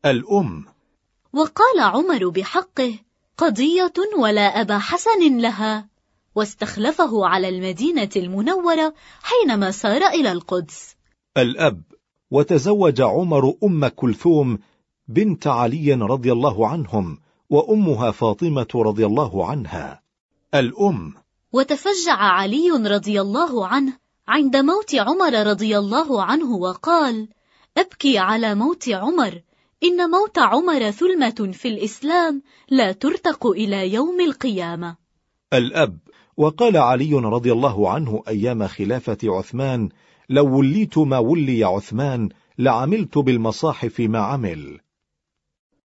الأم. وقال عمر بحقه: قضية ولا أبا حسن لها، واستخلفه على المدينة المنورة حينما سار إلى القدس. الأب. وتزوج عمر أم كلثوم بنت علي رضي الله عنهم، وأمها فاطمة رضي الله عنها. الأم. وتفجع علي رضي الله عنه عند موت عمر رضي الله عنه وقال: أبكي على موت عمر، إن موت عمر ثلمة في الإسلام لا ترتق إلى يوم القيامة. الأب. وقال علي رضي الله عنه أيام خلافة عثمان: لو وليت ما ولي عثمان لعملت بالمصاحف ما عمل.